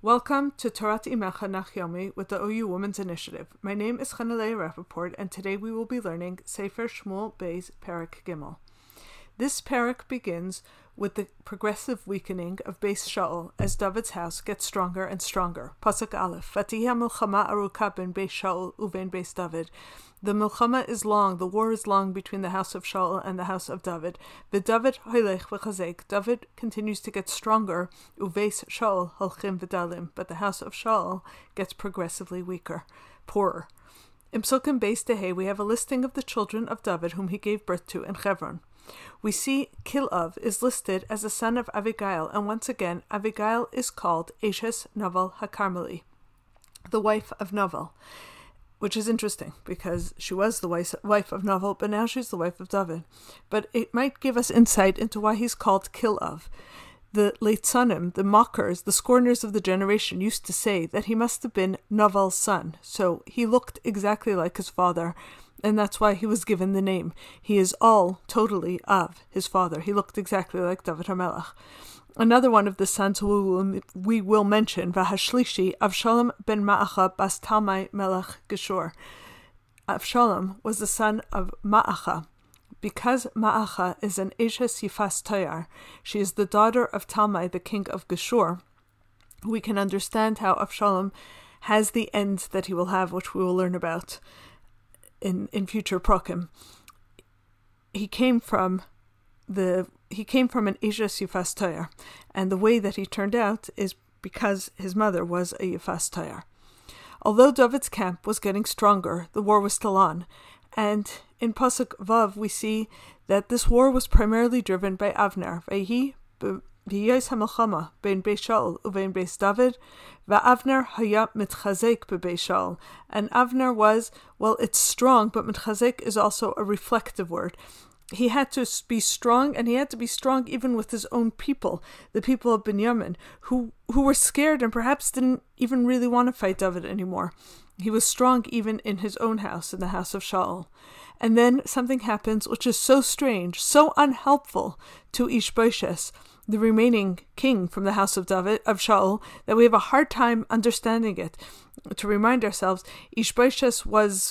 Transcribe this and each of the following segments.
Welcome to Torat Imecha Nachyomi with the OU Women's Initiative. My name is Chanalei Rappaport, and today we will be learning Sefer Shmuel Beis Perek Gimel. This parak begins with the progressive weakening of Beis Shaul as David's house gets stronger and stronger. Pasuk Aleph, Vatihya milchama aruka ben Beis Shaul uven Beis David. The milchama is long, the war is long between the house of Shaul and the house of David. V'David hoylech v'chazek. David continues to get stronger. Uveis Shaul holchim v'dalim. But the house of Shaul gets progressively weaker, poorer. In Psukim Beis Tehe, we have a listing of the children of David whom he gave birth to in Hebron. We see Kilav is listed as a son of Abigail, and once again, Abigail is called Eshes Naval HaKarmeli, the wife of Naval, which is interesting because she was the wife of Naval, but now she's the wife of David. But it might give us insight into why he's called Kilav. The Leitzanim, the mockers, the scorners of the generation, used to say that he must have been Naval's son, so he looked exactly like his father, and that's why he was given the name. He is all totally of his father. He looked exactly like David HaMelech. Another one of the sons who we will mention, Vahashlishi, Avshalom ben Ma'acha bas Talmai Melech Geshur. Avshalom was the son of Ma'acha. Because Ma'acha is an Eshes Yifas Tayar, she is the daughter of Talmai, the king of Geshur, we can understand how Avshalom has the end that he will have, which we will learn about in future prokim. He came from an Eshes Yifas Tayar, and the way that he turned out is because his mother was a Yifas Tayar. Although David's camp was getting stronger, the war was still on, and in Pasuk Vav we see that this war was primarily driven by Avner. Vayhi b'yos hamilchama ben Beis Shaul uvein Beis David, va'Avner haya mitchazek b'Beis Shaul. And Avner was, well, it's strong, but mitchazek is also a reflective word. He had to be strong, and he had to be strong even with his own people, the people of Binyamin, who were scared and perhaps didn't even really want to fight David anymore. He was strong even in his own house, in the house of Shaul. And then something happens which is so strange, so unhelpful to Ishbosheth, the remaining king from the house of David, of Shaul, that we have a hard time understanding it. To remind ourselves, Ishbosheth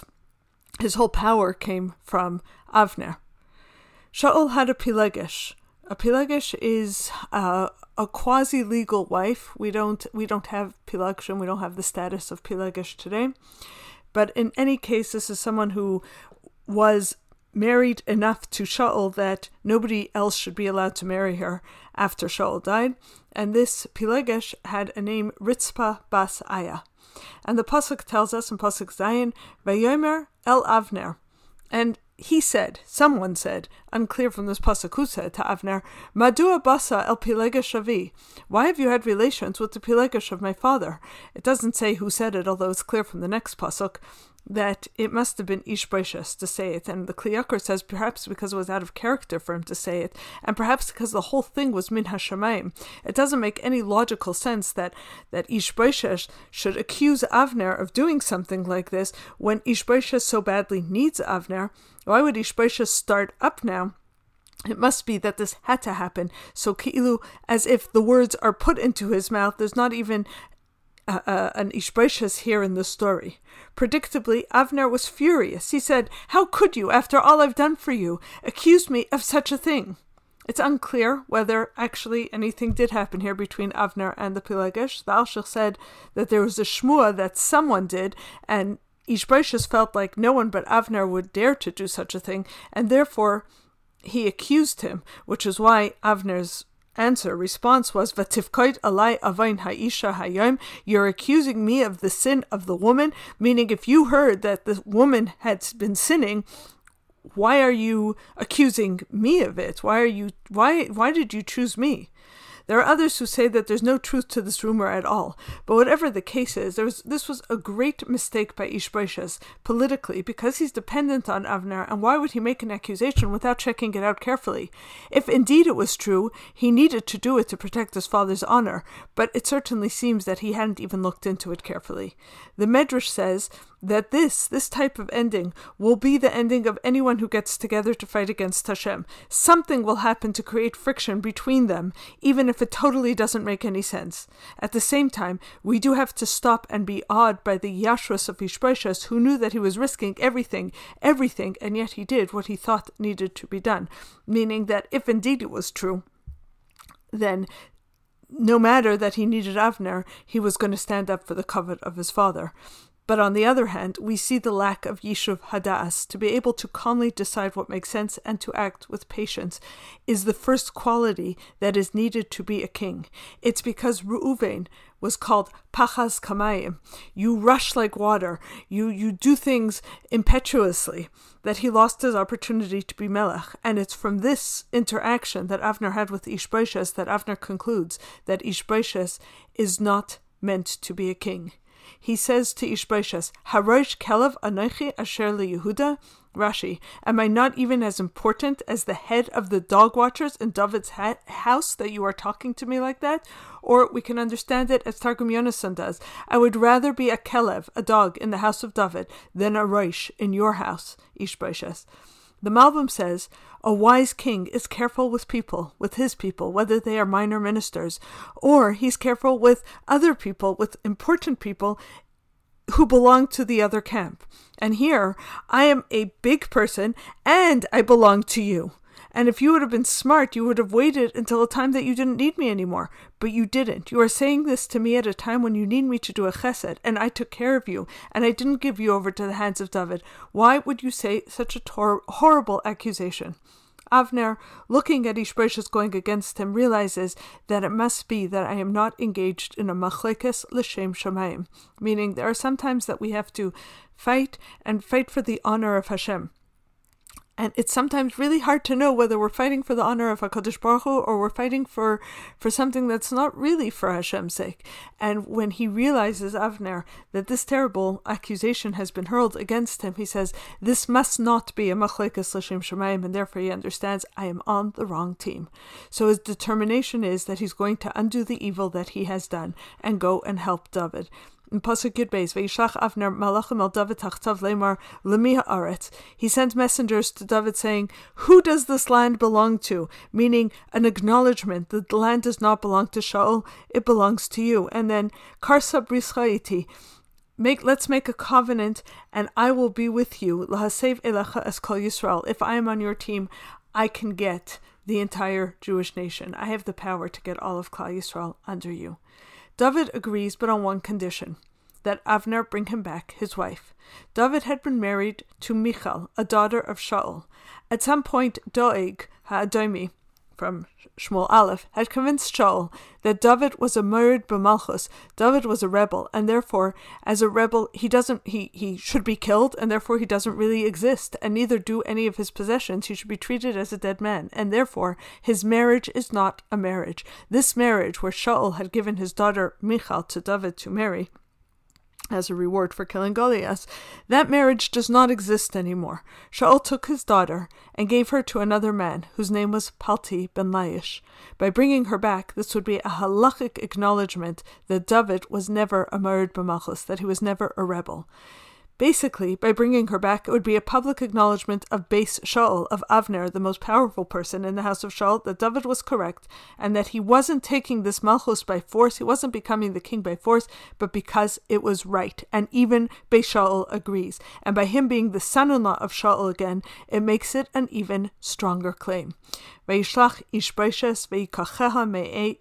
his whole power came from Avner. Shaul had a Pilegesh. A Pilegesh is a quasi-legal wife. We don't have Pilagshim, we don't have the status of Pilegesh today. But in any case, this is someone who was married enough to Shaul that nobody else should be allowed to marry her after Shaul died. And this Pilegesh had a name, Ritzpah bas Aya. And the Pasuk tells us in Pasuk Zayin, Vayomer el Avner. And someone said, unclear from this pasuk who said to Avner, Madua basa el Pilegesh avi. Why have you had relations with the Pilegesh of my father? It doesn't say who said it, although it's clear from the next pasuk that it must have been Ishbosheth to say it. And the Kli Yakar says perhaps because it was out of character for him to say it, and perhaps because the whole thing was min hashamayim. It doesn't make any logical sense that Ishbosheth should accuse Avner of doing something like this when Ishbosheth so badly needs Avner. Why would Ishbosheth start up now? It must be that this had to happen. So Ki'ilu, as if the words are put into his mouth, there's not even an Ishbosheth here in the story. Predictably, Avner was furious. He said, "How could you, after all I've done for you, accuse me of such a thing?" It's unclear whether actually anything did happen here between Avner and the Pilegesh. The Alshich said that there was a shmua that someone did, and Ishbosheth felt like no one but Avner would dare to do such a thing, and therefore he accused him, which is why Avner's response was, Vatifkoit alai avain ha'isha hayom, you're accusing me of the sin of the woman, meaning if you heard that the woman had been sinning, why are you accusing me of it? Why did you choose me? There are others who say that there's no truth to this rumor at all. But whatever the case is, this was a great mistake by Ishbosheth politically because he's dependent on Avner, and why would he make an accusation without checking it out carefully? If indeed it was true, he needed to do it to protect his father's honor, but it certainly seems that he hadn't even looked into it carefully. The Medrash says that this type of ending will be the ending of anyone who gets together to fight against Hashem. Something will happen to create friction between them, even if it totally doesn't make any sense. At the same time, we do have to stop and be awed by the yashrus of Ishbosheth, who knew that he was risking everything, and yet he did what he thought needed to be done. Meaning that if indeed it was true, then no matter that he needed Avner, he was going to stand up for the kavod of his father. But on the other hand, we see the lack of Yishuv Hadas, to be able to calmly decide what makes sense and to act with patience, is the first quality that is needed to be a king. It's because Reuven was called Pachas Kamayim. You rush like water. You do things impetuously, that he lost his opportunity to be Melech. And it's from this interaction that Avner had with Ishbosheth that Avner concludes that Ishbosheth is not meant to be a king. He says to Ishbosheth, Harosh Kelev Anochi Asher LeYehuda? Rashi, am I not even as important as the head of the dog watchers in David's house that you are talking to me like that? Or we can understand it as Targum Yonasan does. I would rather be a Kelev, a dog, in the house of David than a Rosh in your house, Ishbosheth. The Malbim says, a wise king is careful with his people, whether they are minor ministers, or he's careful with other people, with important people who belong to the other camp. And here, I am a big person, and I belong to you. And if you would have been smart, you would have waited until a time that you didn't need me anymore. But you didn't. You are saying this to me at a time when you need me to do a chesed, and I took care of you, and I didn't give you over to the hands of David. Why would you say such a horrible accusation? Avner, looking at Ishbosheth going against him, realizes that it must be that I am not engaged in a machlekes l'shem shamayim, meaning there are some times that we have to fight for the honor of Hashem. And it's sometimes really hard to know whether we're fighting for the honor of HaKadosh Baruch Hu or we're fighting for something that's not really for Hashem's sake. And when he realizes, Avner, that this terrible accusation has been hurled against him, he says, this must not be a machlekes l'shem shamayim, and therefore he understands, I am on the wrong team. So his determination is that he's going to undo the evil that he has done and go and help David. In Pasuk Yud Beis, Vayishlach Avner malachim el David tachtav lemar lemi haaretz. He sent messengers to David saying, who does this land belong to? Meaning an acknowledgement that the land does not belong to Shaul, it belongs to you. And then, Karsa brischaiti, let's make a covenant and I will be with you. Lahasev elecha es kol Yisrael. If I am on your team, I can get the entire Jewish nation. I have the power to get all of Klal Yisrael under you. David agrees, but on one condition, that Avner bring him back his wife. David had been married to Michal, a daughter of Shaul. At some point, Doeg HaAdomi, from Shmuel Aleph, had convinced Shaul that David was a Merid b'Malchus. David was a rebel, and therefore, as a rebel, he should be killed, and therefore he doesn't really exist, and neither do any of his possessions. He should be treated as a dead man, and therefore his marriage is not a marriage. This marriage, where Shaul had given his daughter Michal to David to marry, as a reward for killing Goliath, that marriage does not exist anymore. Shaul took his daughter and gave her to another man, whose name was Palti ben Laish. By bringing her back, this would be a halachic acknowledgement that David was never a Merid b'Malchus, that he was never a rebel. Basically, by bringing her back, it would be a public acknowledgement of Beis Shaul, of Avner, the most powerful person in the house of Shaul, that David was correct, and that he wasn't taking this Malchus by force, he wasn't becoming the king by force, but because it was right. And even Beis Shaul agrees. And by him being the son-in-law of Shaul again, it makes it an even stronger claim. Vayishlach Ishbosheth vayikacheha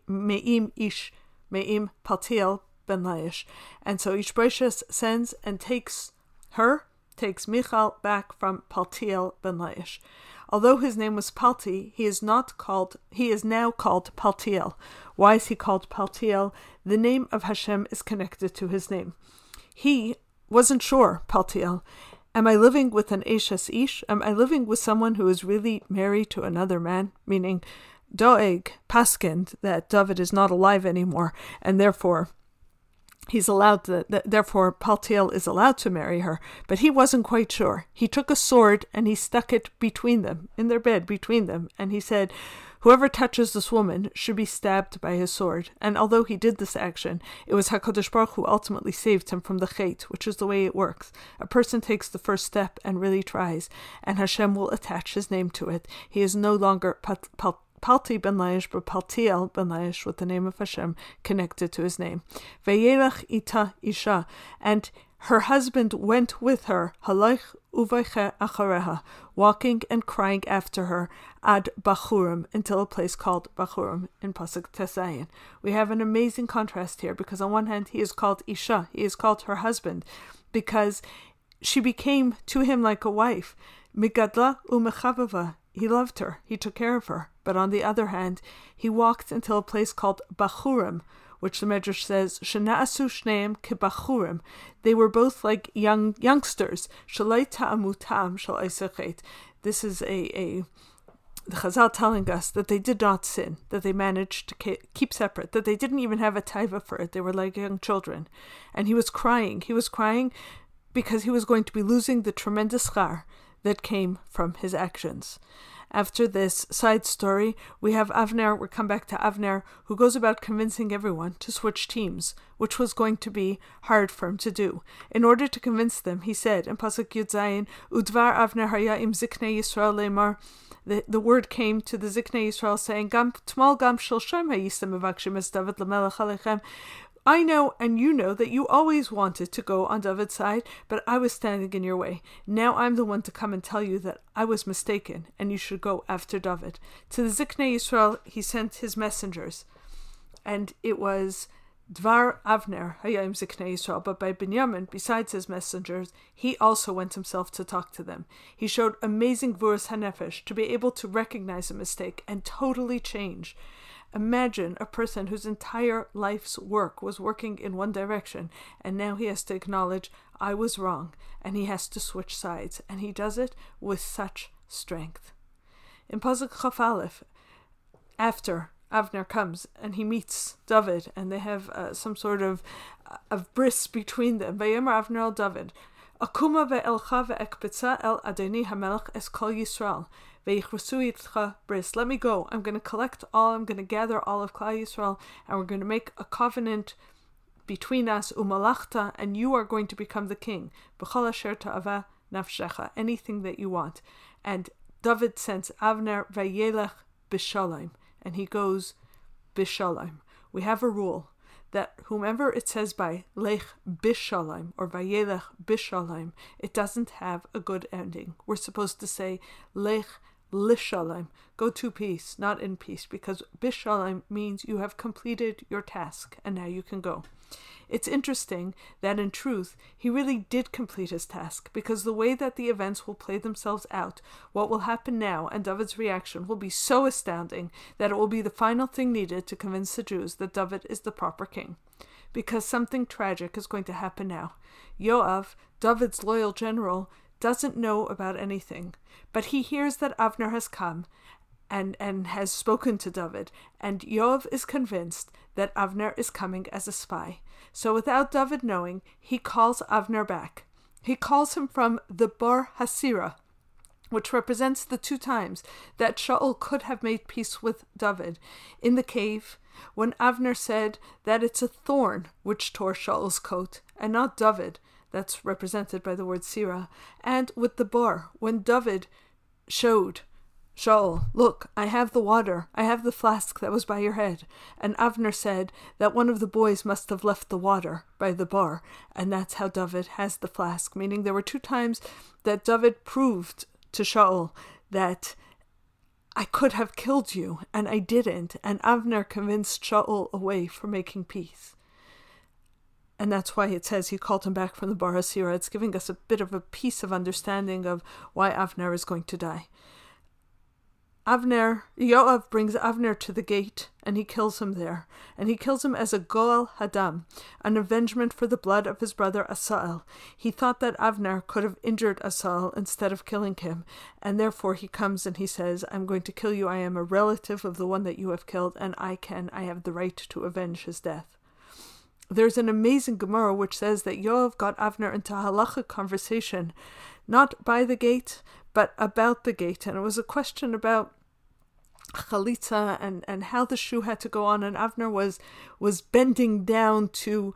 me'im Paltiel ben Laish. And so Ishbosheth sends and takes Michal back from Paltiel ben Laish. Although his name was Palti, he is now called Paltiel. Why is he called Paltiel? The name of Hashem is connected to his name. He wasn't sure, Paltiel. Am I living with an Eshes Ish? Am I living with someone who is really married to another man? Meaning, Doeg paskind that David is not alive anymore, and therefore therefore Paltiel is allowed to marry her, but he wasn't quite sure. He took a sword and he stuck it between them, in their bed between them, and he said, Whoever touches this woman should be stabbed by his sword. And although he did this action, it was HaKadosh Baruch who ultimately saved him from the chait, which is the way it works. A person takes the first step and really tries, and Hashem will attach his name to it. He is no longer Palti ben Laish, but Paltiel ben Laish, with the name of Hashem connected to his name. Vayelach ita isha, and her husband went with her, Halaych uvayche achareha, walking and crying after her, ad Bachurim, until a place called Bachurim in Pasuk Tesayin. We have an amazing contrast here, because on one hand he is called Isha, he is called her husband, because she became to him like a wife. Migadla umechavava, he loved her, he took care of her. But on the other hand, he walked until a place called Bachurim, which the Medrash says, Shena'asu shneim kebachurim. They were both like youngsters. Shalai ta'amu ta'am shal eisachet. This is the Chazal telling us that they did not sin, that they managed to keep separate, that they didn't even have a taiva for it. They were like young children. And he was crying. He was crying because he was going to be losing the tremendous schar that came from his actions. After this side story, we have Avner, we'll come back to Avner, who goes about convincing everyone to switch teams, which was going to be hard for him to do. In order to convince them, he said in Pasuk Yud Zayin, Udvar Avner haya im ziknei Yisrael lemar, the word came to the Ziknei Yisrael saying, Gam tmal gam shelshem hayistem mevakshim es David lemelech alechem. I know and you know that you always wanted to go on David's side, but I was standing in your way. Now I'm the one to come and tell you that I was mistaken and you should go after David. To the Ziknei Yisrael, he sent his messengers, and it was Dvar Avner Hayim Ziknei Yisrael. But by Binyamin, besides his messengers, he also went himself to talk to them. He showed amazing Gvuras HaNefesh to be able to recognize a mistake and totally change. Imagine a person whose entire life's work was working in one direction, and now he has to acknowledge, I was wrong, and he has to switch sides, and he does it with such strength. In Pasuk Chaf Aleph, after Avner comes and he meets David, and they have some sort of bris between them. Vayomer Avner el David, Akuma ve'elcha ve'ekbetza el Adoni hamelech es kol Yisrael. Let me go. I'm going to gather all of Klal Yisrael, and we're going to make a covenant between us, umalachta, and you are going to become the king. B'chol asher ta'ava nafshecha, anything that you want. And David sends Avner vayelech b'shalom, and he goes b'shalom. We have a rule that whomever it says by lech b'shalom or vayelech b'shalom, it doesn't have a good ending. We're supposed to say lech Lishalom, go to peace, not in peace, because Bishalom means you have completed your task and now you can go. It's interesting that in truth, he really did complete his task, because the way that the events will play themselves out, what will happen now and David's reaction will be so astounding that it will be the final thing needed to convince the Jews that David is the proper king. Because something tragic is going to happen now. Yoav, David's loyal general, doesn't know about anything, but he hears that Avner has come and has spoken to David, and Yoav is convinced that Avner is coming as a spy. So without David knowing, he calls Avner back. He calls him from the Bar Hasira, which represents the 2 times that Shaul could have made peace with David. In the cave, when Avner said that it's a thorn which tore Shaul's coat, and not David, that's represented by the word Sirah, and with the bar, when David showed Shaul, look, I have the water, I have the flask that was by your head, and Avner said that one of the boys must have left the water by the bar, and that's how David has the flask, meaning there were 2 times that David proved to Shaul that I could have killed you, and I didn't, and Avner convinced Shaul away from making peace. And that's why it says he called him back from the Bar Hasira. It's giving us a bit of a piece of understanding of why Avner is going to die. Yoav brings Avner to the gate, and he kills him there. And he kills him as a Goel Hadam, an avengement for the blood of his brother Asael. He thought that Avner could have injured Asael instead of killing him, and therefore he comes and he says, I'm going to kill you. I am a relative of the one that you have killed, and I have the right to avenge his death. There's an amazing Gemara which says that Yoav got Avner into a halachic conversation, not by the gate, but about the gate. And it was a question about chalitza and how the shoe had to go on, and Avner was bending down to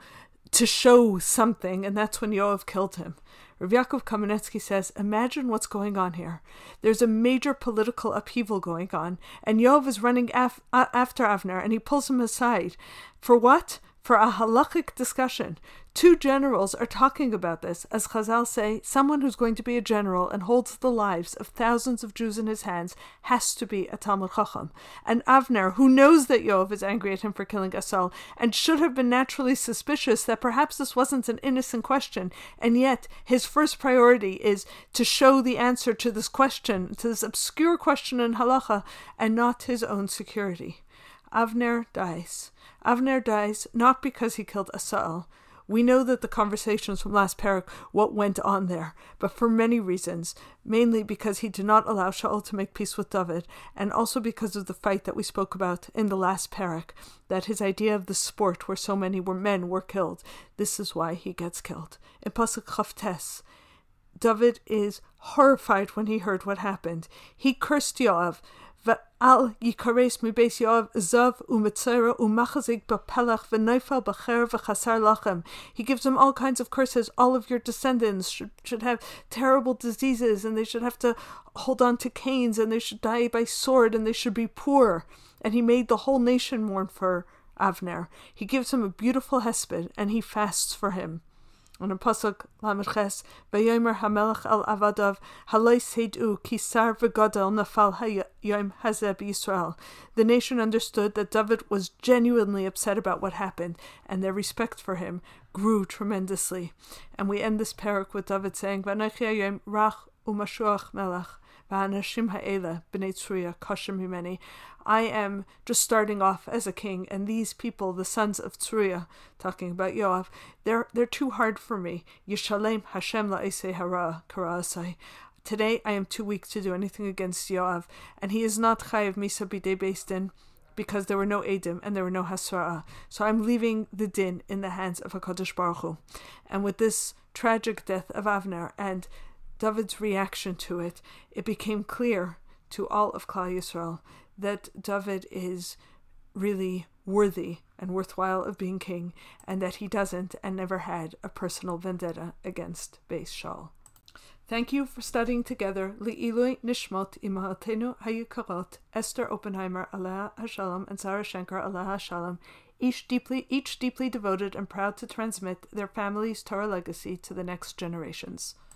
show something, and that's when Yoav killed him. Rav Yaakov Kamenetsky says, imagine what's going on here. There's a major political upheaval going on, and Yoav is running after Avner, and he pulls him aside. For what? For a halachic discussion. Two generals are talking about this. As Chazal say, someone who's going to be a general and holds the lives of thousands of Jews in his hands has to be a Talmud Chacham. And Avner, who knows that Yoav is angry at him for killing Asal, and should have been naturally suspicious that perhaps this wasn't an innocent question, and yet his first priority is to show the answer to this question, to this obscure question in halacha, and not his own security. Avner dies. Avner dies not because he killed Asal. We know that the conversations from last parak, what went on there, but for many reasons, mainly because he did not allow Shaul to make peace with David, and also because of the fight that we spoke about in the last parak, that his idea of the sport where so many men were killed, this is why he gets killed. In Pasuk Chavtes, David is horrified when he heard what happened. He cursed Yoav, V'al yikares mi beis Yoav zav u'metzera u'machazik b'pelach v'neifel b'cher v'chasar lachem. He gives them all kinds of curses. All of your descendants should have terrible diseases, and they should have to hold on to canes, and they should die by sword, and they should be poor. And he made the whole nation mourn for Avner. He gives him a beautiful hesped, and he fasts for him. On a pasuk Lamed Ches, Vayomer Hamelech el Avadav, Haloi Seidu ki sar v'gadol nafal hayom hazeh b'Yisrael. The nation understood that David was genuinely upset about what happened, and their respect for him grew tremendously. And we end this parak with David saying, V'anochi hayom rach u'mashuach melech, v'hanashim ha'ele b'nei Tzuria kosher mimeni. I am just starting off as a king, and these people, the sons of Tzuria, talking about Yoav, they're too hard for me. Yishalem Hashem la'esei hara kara'asai. Today I am too weak to do anything against Yoav, and he is not chayiv misa b'dei beis din, because there were no edim and there were no hasra'ah. So I'm leaving the din in the hands of HaKadosh Baruch Hu. And with this tragic death of Avner and David's reaction to it, it became clear to all of Klal Yisrael that David is really worthy and worthwhile of being king, and that he doesn't and never had a personal vendetta against Beis Shaul. Thank you for studying together Li'ilui Nishmot Imahatenu Hayukarot, Esther Oppenheimer Aleha Hashalom and Sarah Schenker Aleha Shalom, each deeply devoted and proud to transmit their family's Torah legacy to the next generations.